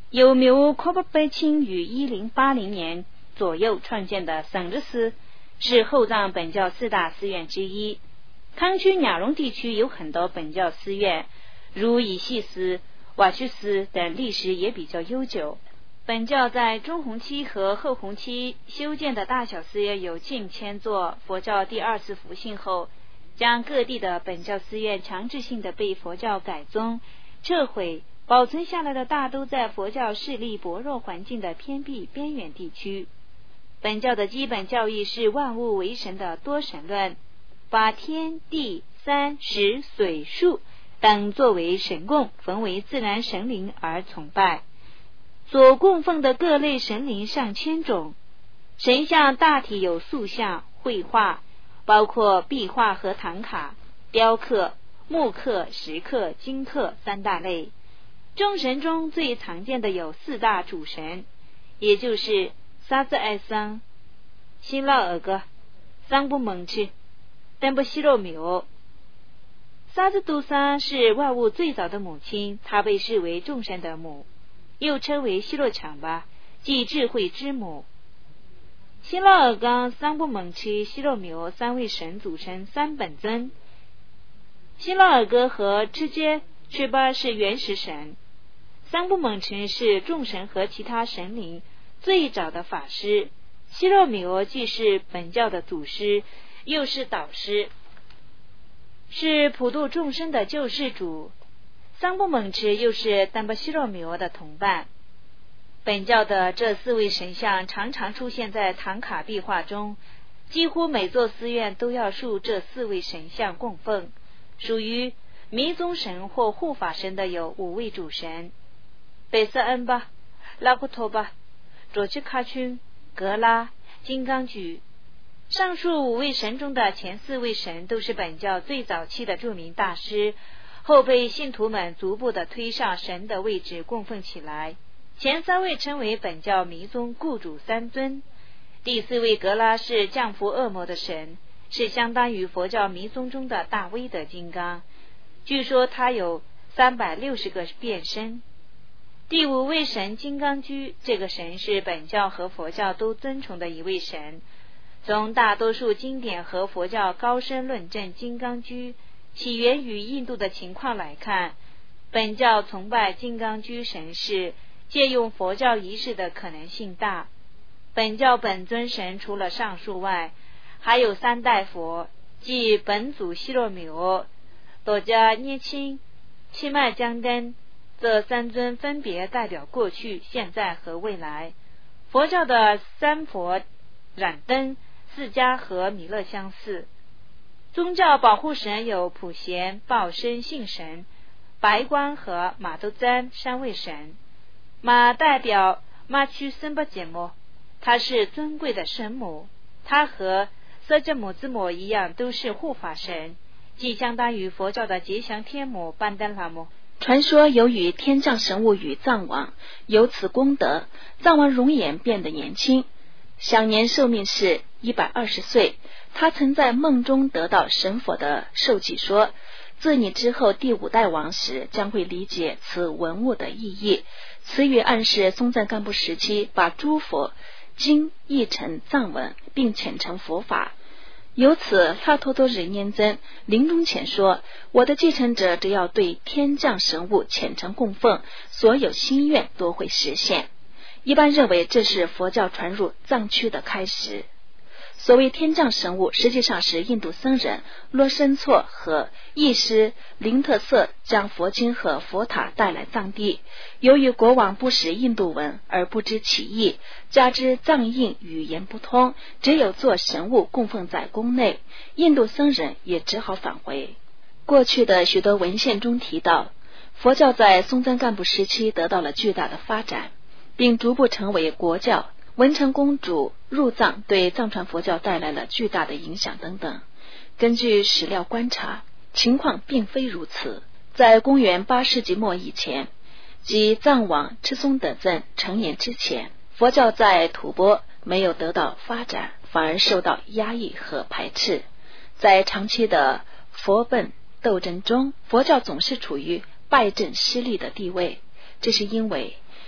由缪阔布贝钦于一零八零年左右创建的省日寺，是后藏本教四大寺院之一。康区雅荣地区有很多本教寺院，如乙系寺、瓦须寺等，历史也比较悠久。本教在中弘期和后弘期修建的大小寺院有近千座。佛教第二次复兴后，将各地的本教寺院强制性的被佛教改宗撤毁，保存下来的大都在佛教势力薄弱环境的偏僻边远地区。本教的基本教义是万物为神的多神论，把天地山石水树等作为神供，奉为自然神灵而崇拜。所供奉的各类神灵上千种，神像大体有塑像、绘画，包括壁画和唐卡、雕刻、木刻、石刻、金刻三大类。众神中最常见的有四大主神，也就是沙子爱桑、新拉尔格、桑布蒙赤、丹布西洛缪。沙子杜莎是万物最早的母亲，她被视为众神的母，又称为希洛强巴，即智慧之母。新拉尔冈、桑布蒙赤、希洛缪三位神组成三本尊。新拉尔戈和赤杰赤巴是原始神，桑布蒙赤是众神和其他神灵最早的法师，希洛缪既是本教的祖师，又是导师，是普度众生的救世主。桑布蒙赤又是丹巴希洛缪的同伴。本教的这四位神像常常出现在唐卡壁画中，几乎每座寺院都要塑这四位神像供奉。属于弥宗神或护法神的有五位主神：贝瑟恩巴、拉库托巴、卓曲卡群、格拉、金刚居。上述五位神中的前四位神都是本教最早期的著名大师，后被信徒们逐步的推上神的位置供奉起来。前三位称为本教弥宗固主三尊，第四位格拉是降服恶魔的神，是相当于佛教弥宗中的大威德金刚，据说他有三百六十个变身。第五位神金刚居，这个神是本教和佛教都尊崇的一位神。从大多数经典和佛教高深论证金刚居起源于印度的情况来看，本教崇拜金刚居神是借用佛教仪式的可能性大。本教本尊神除了上述外，还有三代佛，即本祖希洛缪、多迦涅钦、七脉江灯，这三尊分别代表过去、现在和未来。佛教的三佛燃灯、释迦和弥勒相似。宗教保护神有普贤、报身信神、白光和马都赞三位神。马代表马屈森巴节目，她是尊贵的神母，她和色真母之母一样都是护法神，即相当于佛教的吉祥天母班丹拉姆。 传说由于天降神物与藏王，由此功德，藏王容颜变得年轻，享年寿命是一百二十岁。他曾在梦中得到神佛的授记说，自你之后第五代王时将会理解此文物的意义。此语暗示松赞干布时期把诸佛经译成藏文，并虔诚佛法。由此拉托多日念真临终前说，我的继承者只要对天降神物虔诚供奉，所有心愿都会实现。一般认为这是佛教传入藏区的开始。所谓天降神物，实际上是印度僧人罗申措和译师林特瑟将佛经和佛塔带来藏地。由于国王不识印度文而不知其意，加之藏印语言不通，只有做神物供奉在宫内，印度僧人也只好返回。过去的许多文献中提到，佛教在松赞干布时期得到了巨大的发展，并逐步成为国教。文成公主入藏对藏传佛教带来了巨大的影响等等。根据史料观察，情况并非如此。在公元八世纪末以前，即藏王赤松德赞成年之前，佛教在吐蕃没有得到发展，反而受到压抑和排斥。在长期的佛本斗争中，佛教总是处于败阵失利的地位，这是因为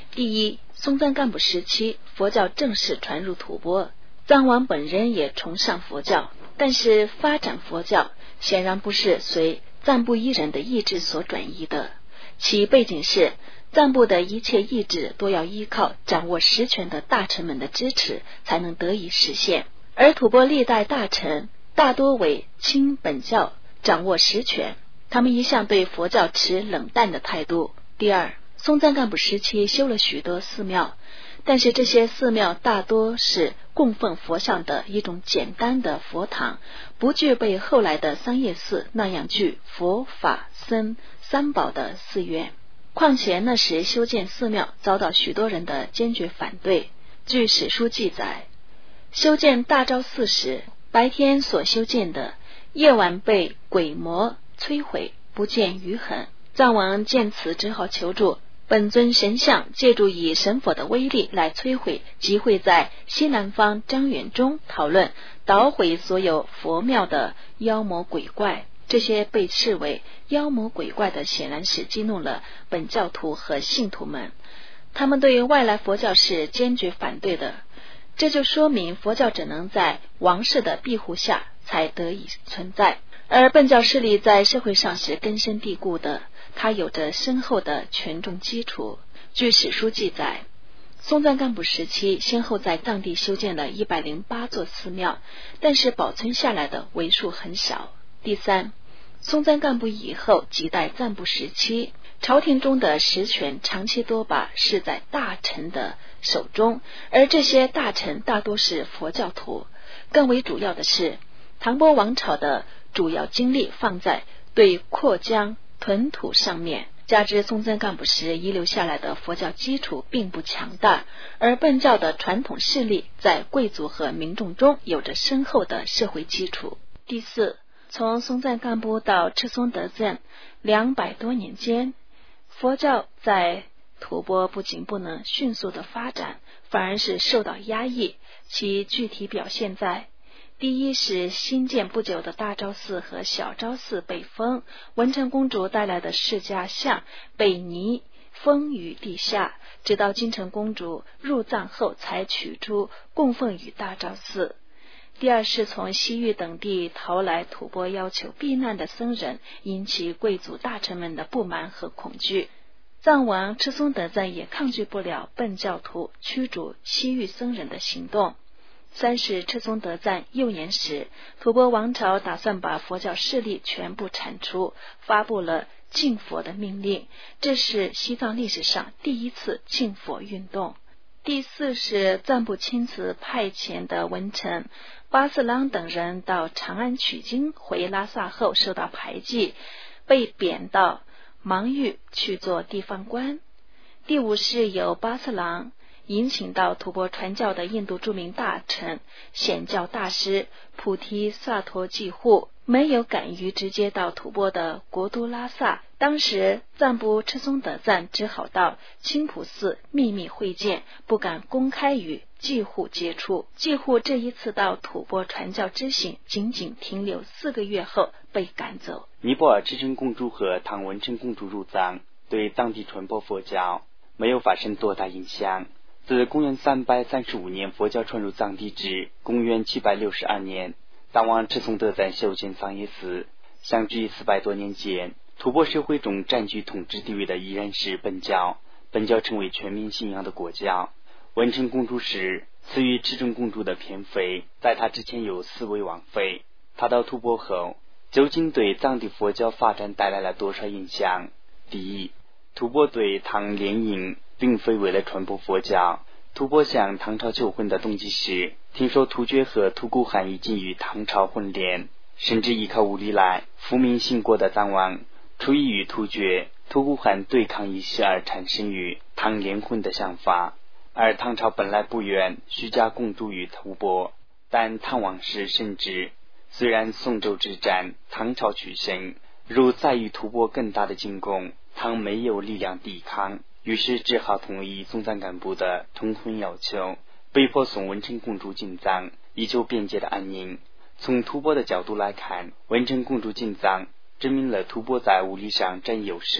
第一，松赞干布时期佛教正式传入吐蕃，藏王本人也崇尚佛教，但是发展佛教显然不是随赞布一人的意志所转移的，其背景是赞布的一切意志都要依靠掌握实权的大臣们的支持才能得以实现，而吐蕃历代大臣大多为亲本教，掌握实权，他们一向对佛教持冷淡的态度。第二，松赞干布时期修了许多寺庙，但是这些寺庙大多是供奉佛像的一种简单的佛堂，不具备后来的桑叶寺那样具佛法僧三宝的寺院。况且那时修建寺庙遭到许多人的坚决反对。据史书记载，修建大昭寺时，白天所修建的，夜晚被鬼魔摧毁，不见余痕。藏王见此只好求助本尊神像，借助以神佛的威力来摧毁，集会在西南方张园中讨论捣毁所有佛庙的妖魔鬼怪。这些被视为妖魔鬼怪的，显然是激怒了本教徒和信徒们，他们对外来佛教是坚决反对的。这就说明佛教只能在王室的庇护下才得以存在，而本教势力在社会上是根深蒂固的，它有着深厚的群众基础。据史书记载，松赞干布时期先后在藏地修建了一百零八座寺庙，但是保存下来的为数很少。第三，松赞干布以后几代赞布时期，朝廷中的实权长期多把是在大臣的手中，而这些大臣大多是佛教徒。更为主要的是，唐波王朝的主要精力放在对扩疆屯土上面，加之松赞干布时遗留下来的佛教基础并不强大，而本教的传统势力在贵族和民众中有着深厚的社会基础。第四，从松赞干布到赤松德赞两百多年间，佛教在吐蕃不仅不能迅速的发展，反而是受到压抑。其具体表现在：第一是新建不久的大昭寺和小昭寺被封，文成公主带来的释迦像被泥封于地下，直到金城公主入藏后才取出供奉于大昭寺。第二是从西域等地逃来吐蕃要求避难的僧人，引起贵族大臣们的不满和恐惧。藏王赤松德赞也抗拒不了本教徒驱逐西域僧人的行动。三是赤松德赞幼年时，吐蕃王朝打算把佛教势力全部铲除，发布了禁佛的命令，这是西藏历史上第一次禁佛运动。第四是赞布亲自派遣的文臣巴斯朗等人到长安取经，回拉萨后受到排挤，被贬到芒域去做地方官。第五是由巴斯朗引请到吐蕃传教的印度著名大臣显教大师菩提萨陀济护，没有敢于直接到吐蕃的国都拉萨。当时赞布赤松德赞只好到青浦寺秘密会见，不敢公开与济护接触。济护这一次到吐蕃传教之行仅仅停留四个月后被赶走。 尼泊尔赤城公主和唐文成公主入藏，对当地传播佛教没有发生多大影响。自公元三百三十五年佛教传入藏地至公元七百六十二年，藏王赤松德赞修建桑耶寺。相距四百多年间，吐蕃社会中占据统治地位的依然是本教，本教成为全民信仰的国教。文成公主是赐予赤城公主的偏妃，在她之前有四位王妃。她到吐蕃后，究竟对藏地佛教发展带来了多少影响？第一，吐蕃对唐联姻并非为了传播佛教。吐蕃向唐朝求婚的动机是，听说突厥和吐谷汗已经与唐朝婚联，甚至依靠武力来复明兴国的藏王，出于与突厥、吐谷汗对抗一事而产生与唐联婚的想法。而唐朝本来不愿虚假公主于吐蕃，但唐王室深知，虽然宋周之战唐朝取胜，如再与吐蕃更大的进攻，唐没有力量抵抗，于是只好同意松赞干布的通婚要求，被迫送文成公主进藏，以求边界的安宁。从吐蕃的角度来看，文成公主进藏证明了吐蕃在武力上占优势，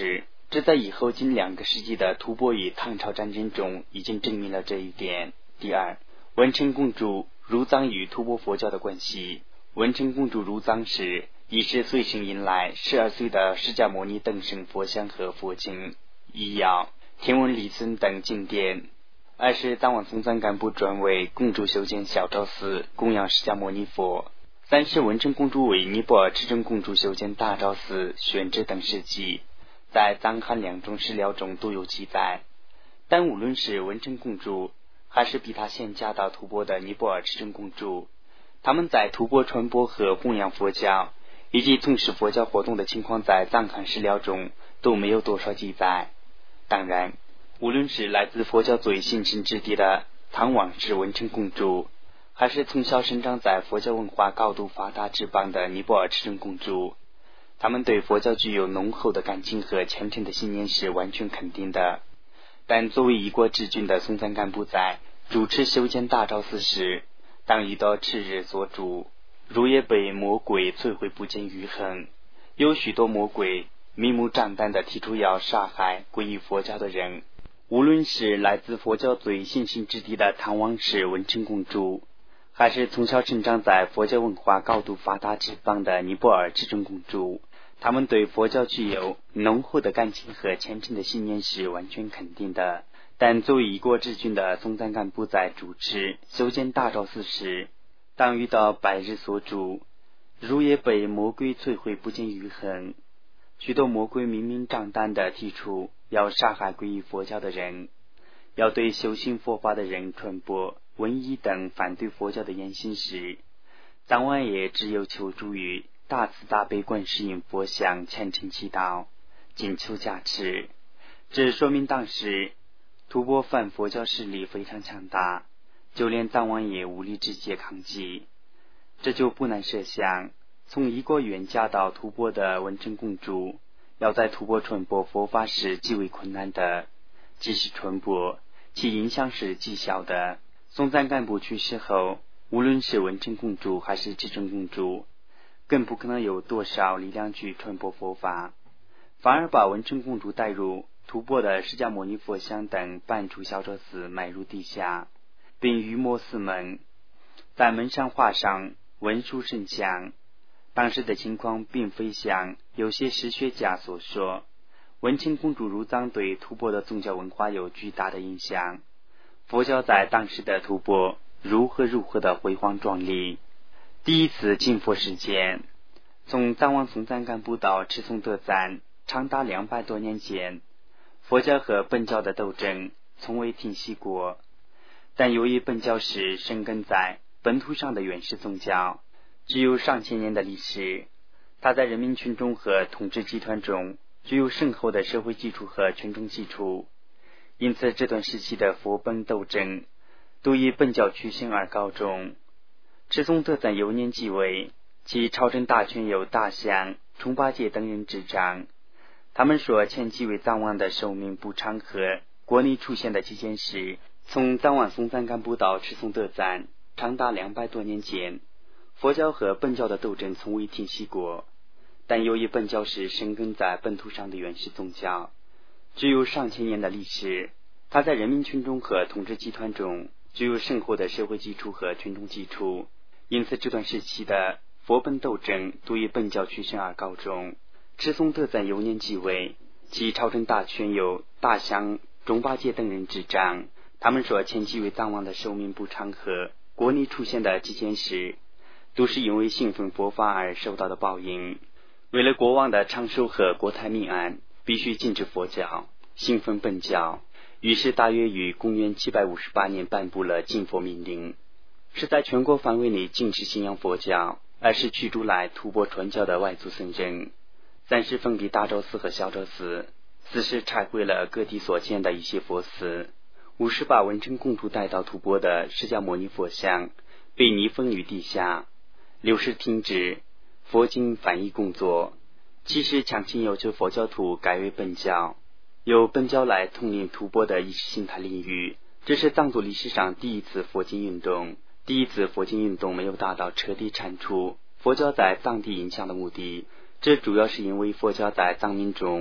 这在以后近两个世纪的吐蕃与唐朝战争中已经证明了这一点。第二，文成公主入藏与吐蕃佛教的关系。文成公主入藏时，已是随身引来十二岁的释迦牟尼登圣佛像和佛经、医药、天文理论等经典。二是藏王松赞干布专为公主修建小昭寺，供养释迦牟尼佛。三是文成公主为尼泊尔赤真公主修建大昭寺、宣旨等事迹，在藏汉两种史料中都有记载。但无论是文成公主还是比她先嫁到吐蕃的尼泊尔赤真公主，他们在吐蕃传播和弘扬佛教以及从事佛教活动的情况在藏汉史料中都没有多少记载。当然，无论是来自佛教最新生之地的唐王氏文成公主，还是从小生长在佛教文化高度发达之邦的尼泊尔赤真公主，他们对佛教具有浓厚的感情和虔诚的信念是完全肯定的。但作为一国之君的松赞干布在主持修建大昭寺时，当遇到赤日所主，如也被魔鬼摧毁不见余痕。有许多魔鬼明目张胆地提出要杀害皈依佛教的人，无论是来自佛教最新兴之地的唐王氏文成公主，还是从小成长在佛教文化高度发达之邦的尼泊尔赤真公主，他们对佛教具有浓厚的感情和虔诚的信念是完全肯定的。但作为一国之君的松赞干布在主持修建大昭寺时，当遇到白日所主，如也被魔鬼摧毁不见余痕。许多魔鬼明明张胆地提出要杀害皈依佛教的人，要对修行佛法的人传播瘟疫等反对佛教的言行时，藏王爷只有求助于大慈大悲观世音佛像虔诚祈祷，请求加持。这说明当时吐蕃反佛教势力非常强大，就连藏王也无力直接抗击。这就不难设想，从一国远嫁到吐蕃的文成公主，要在吐蕃传播佛法是极为困难的。即使传播，其影响是极小的。松赞干布去世后，无论是文成公主还是赤真公主，更不可能有多少力量去传播佛法，反而把文成公主带入吐蕃的释迦牟尼佛像等搬出小昭寺，埋入地下，并于摩寺门在门上画上文殊圣像。当时的情况并非像有些史学家所说，文成公主入藏对吐蕃的宗教文化有巨大的影响。佛教在当时的吐蕃如何如何的辉煌壮丽。第一次禁佛事件，从藏王松赞干布到赤松德赞，长达两百多年间，佛教和本教的斗争从未停息过。但由于本教是生根在本土上的原始宗教，具有上千年的历史，它在人民群众和统治集团中具有深厚的社会基础和群众基础，因此这段时期的佛本斗争都以本教取胜而告终。赤松德赞幼年继位，其朝政大权由大相、冲巴戒等人执掌。他们说前几位藏王的寿命不长和国内出现的几件事，从藏王松赞干布到赤松德赞长达两百多年间，佛教和本教的斗争从未停息过。但由于本教是生根在本土上的原始宗教，具有上千年的历史，它在人民群众和统治集团中具有深厚的社会基础和群众基础，因此这段时期的佛本斗争都以本教取胜而告终。赤松德赞幼年继位，其朝政大权由大相、中巴戒等人执掌。他们说前几位藏王的寿命不长和国内出现的几件事，都是因为信奉佛法而受到的报应。为了国王的长寿和国泰民安，必须禁止佛教，信奉本教。于是大约于公元七百五十八年颁布了禁佛命令，是在全国范围内禁止信仰佛教，而是驱逐来吐蕃传教的外族僧人，暂时封闭大昭寺和小昭寺，此时拆毁了各地所建的一些佛寺。五是把文成公主带到吐蕃的释迦牟尼佛像被密封于地下。六是停止佛经翻译工作。七是强行要求佛教徒改为本教，由本教来统领吐蕃的意识形态领域。这是藏族历史上第一次佛经运动。第一次佛经运动没有达到彻底铲除佛教在藏地影响的目的，这主要是因为佛教在藏民中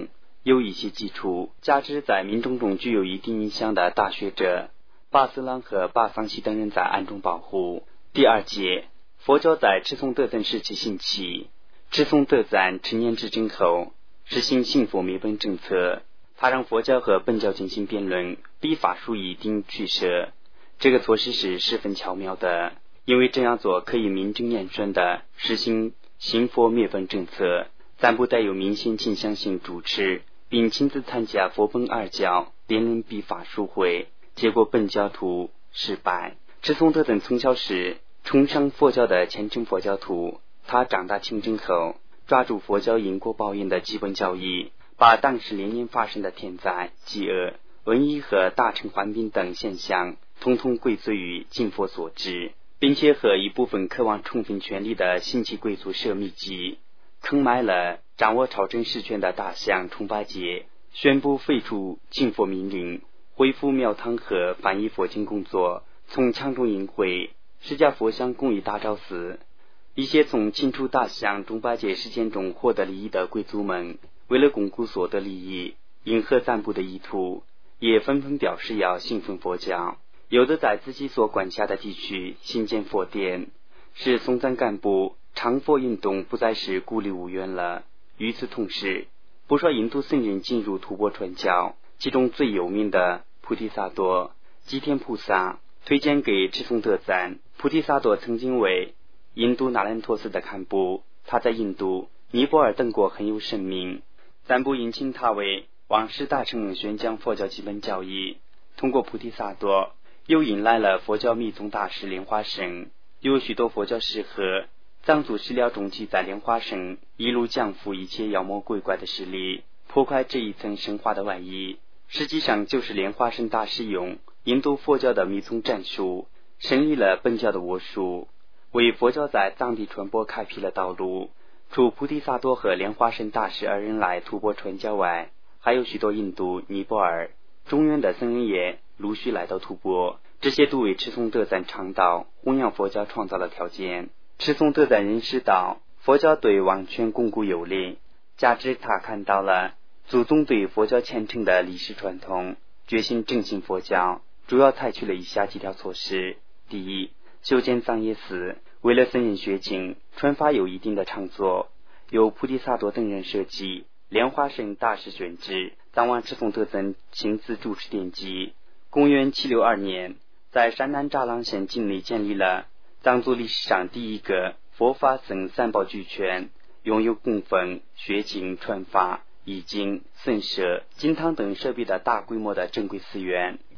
有一些基础，加之在民众中具有一定影响的大学者巴斯朗和巴桑西等人在暗中保护。第二节，佛教在赤松德赞时期兴起。赤松德赞成年执政后，实行信佛灭本政策，他让佛教和本教进行辩论，立法书以定取舍。这个措施是十分巧妙的，因为这样做可以名正言顺地实行信佛灭本政策，暂不带有明显倾向性主持，并亲自参加佛本二教辩论立法书会，结果本教徒失败。赤松德赞从小是崇尚佛教的虔诚佛教徒，他长大清正后抓住佛教因果报应的基本教义，把当时连年发生的天灾、饥饿、瘟疫和大臣患病等现象统统归罪于禁佛所致，并且和一部分渴望充分权力的新奇贵族设密集，坑埋了掌握朝政实权的大相重八戒，宣布废除禁佛命令，恢复庙堂和翻译佛经工作，从强中淫秽释迦佛像供于大昭寺。一些从清除大相重八戒事件中获得利益的贵族们，为了巩固所得利益，迎合赞部的意图，也纷纷表示要信奉佛教，有的在自己所管辖的地区新建佛殿，使松赞干部长佛运动不再是孤立无援了。与此同时，不少印度僧人进入吐蕃传教，其中最有名的菩提萨埵吉田菩萨推荐给赤松德赞。菩提萨埵曾经为印度那兰陀寺的堪布，他在印度、尼泊尔等国很有声名。赞布引请他为王室大臣宣讲佛教基本教义。通过菩提萨埵，又引来了佛教密宗大师莲花生。有许多佛教史和藏族史料中记载莲花生一路降服一切妖魔鬼怪的势力，破坏这一层神话的外衣，实际上就是莲花生大师用印度佛教的密宗战术胜利了本教的倭术，为佛教在藏地传播开辟了道路。除菩提萨埵和莲花生大师二人来吐蕃传教外，还有许多印度、尼泊尔、中原的僧人也陆续来到吐蕃，这些都为赤松德赞倡导弘扬佛教创造了条件。赤松德赞认识到佛教对王权巩固有利，加之他看到了祖宗对佛教虔诚的历史传统，决心振兴佛教，主要采取了以下几条措施。第一，修建藏耶寺，为了僧人学经传法有一定的场所，由菩提萨埵等人设计，莲花生大师选制，藏王赤松德赞亲自主持奠基。公元七六二年，在山南扎朗县境内建立了藏族历史上第一个佛法僧三宝俱全，拥有供奉、学经、传法、译经、僧舍、经堂等设备的大规模的正规寺院。